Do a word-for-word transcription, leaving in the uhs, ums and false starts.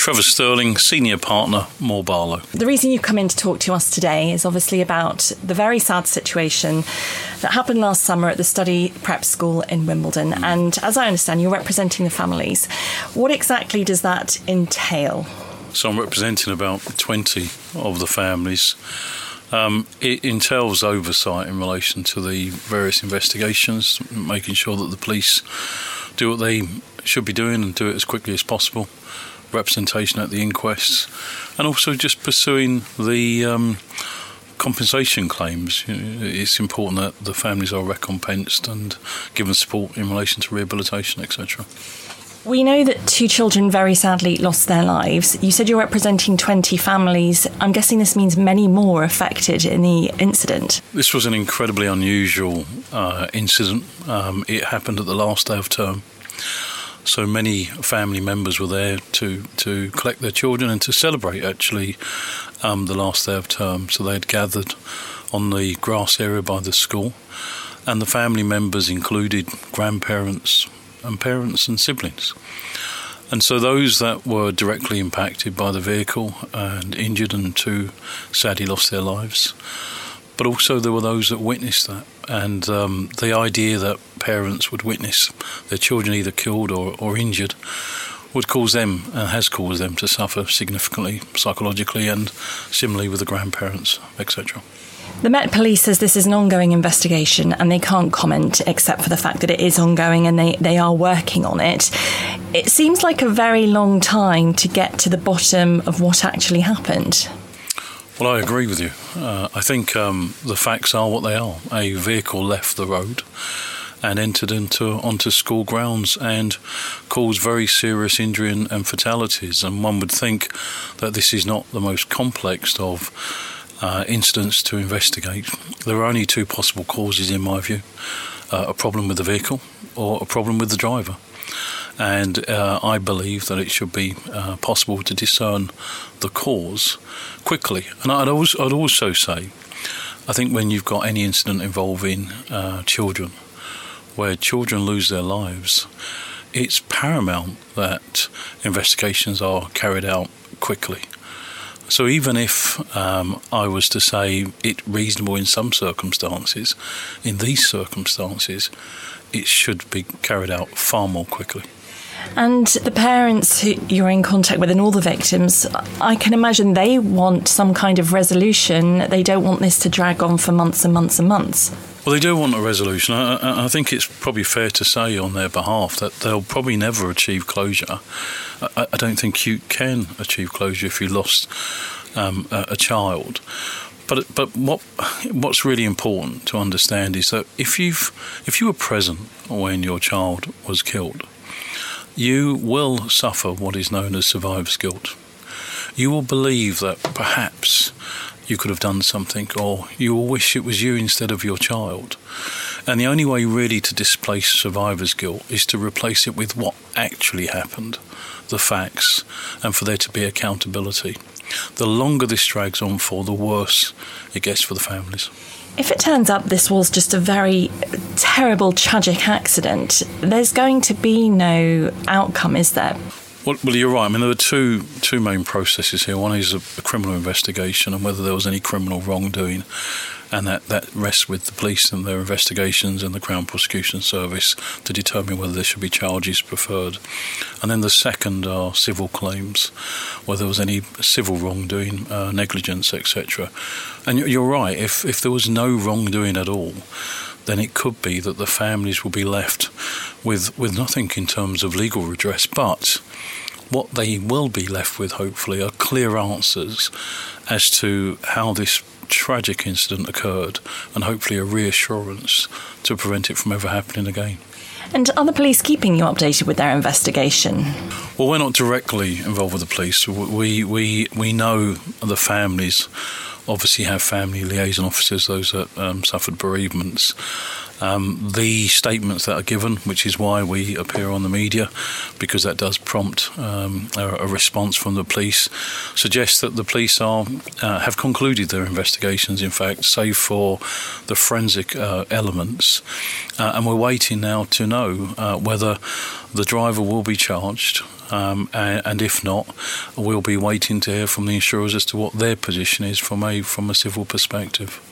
Trevor Sterling, Senior Partner, Moore Barlow. The reason you've come in to talk to us today is obviously about the very sad situation that happened last summer at the Study Prep School in Wimbledon. Mm. And as I understand, you're representing the families. What exactly does that entail? So I'm representing about twenty of the families. Um, it entails oversight in relation to the various investigations, making sure that the police do what they should be doing and do it as quickly as possible, representation at the inquests, and also just pursuing the um, compensation claims. It's important that the families are recompensed and given support in relation to rehabilitation, et cetera. We know that two children very sadly lost their lives. You said you're representing twenty families. I'm guessing this means many more affected in the incident. This was an incredibly unusual uh, incident. Um, it happened at the last day of term. So many family members were there to, to collect their children and to celebrate, actually, um, the last day of term. So they had gathered on the grass area by the school. And the family members included grandparents and parents and siblings. And so those that were directly impacted by the vehicle and injured, and two sadly lost their lives. But also there were those that witnessed that. And um, the idea that parents would witness their children either killed or, or injured would cause them, and has caused them, to suffer significantly psychologically, and similarly with the grandparents, et cetera. The Met Police says this is an ongoing investigation and they can't comment except for the fact that it is ongoing and they, they are working on it. It seems like a very long time to get to the bottom of what actually happened. Well, I agree with you. Uh, I think um, the facts are what they are. A vehicle left the road and entered into onto school grounds and caused very serious injury and, and fatalities. And one would think that this is not the most complex of uh, incidents to investigate. There are only two possible causes, in my view: uh, a problem with the vehicle or a problem with the driver. And uh, I believe that it should be uh, possible to discern the cause quickly. And I'd also, I'd also say, I think when you've got any incident involving uh, children, where children lose their lives, it's paramount that investigations are carried out quickly. So even if um, I was to say it reasonable in some circumstances, in these circumstances, it should be carried out far more quickly. And the parents who you're in contact with and all the victims, I can imagine they want some kind of resolution. They don't want this to drag on for months and months and months. Well, they do want a resolution. I, I think it's probably fair to say on their behalf that they'll probably never achieve closure. I, I don't think you can achieve closure if you lost um, a, a child. But but what what's really important to understand is that if you've if you were present when your child was killed, you will suffer what is known as survivor's guilt. You will believe that perhaps you could have done something, or you will wish it was you instead of your child. And the only way really to displace survivor's guilt is to replace it with what actually happened, the facts, and for there to be accountability. The longer this drags on for, the worse it gets for the families. If it turns up this was just a very terrible, tragic accident, there's going to be no outcome, is there? Well, well, you're right. I mean, there are two two main processes here. One is a, a criminal investigation and whether there was any criminal wrongdoing, and that, that rests with the police and their investigations and the Crown Prosecution Service to determine whether there should be charges preferred. And then the second are civil claims, whether there was any civil wrongdoing, uh, negligence, et cetera. And you're right, if, if there was no wrongdoing at all, then it could be that the families will be left with, with nothing in terms of legal redress. But what they will be left with, hopefully, are clear answers as to how this tragic incident occurred, and hopefully a reassurance to prevent it from ever happening again. And are the police keeping you updated with their investigation? Well, we're not directly involved with the police. We we we know the families obviously have family liaison officers, those that um, suffered bereavements. Um, the statements that are given, which is why we appear on the media, because that does prompt um, a, a response from the police, suggests that the police are uh, have concluded their investigations, in fact, save for the forensic uh, elements. Uh, and we're waiting now to know uh, whether the driver will be charged um, and, and if not, we'll be waiting to hear from the insurers as to what their position is from a from a civil perspective.